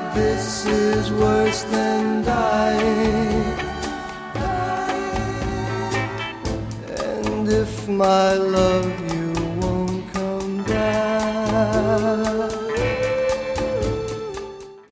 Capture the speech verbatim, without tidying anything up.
this is worse than dying. And if my love you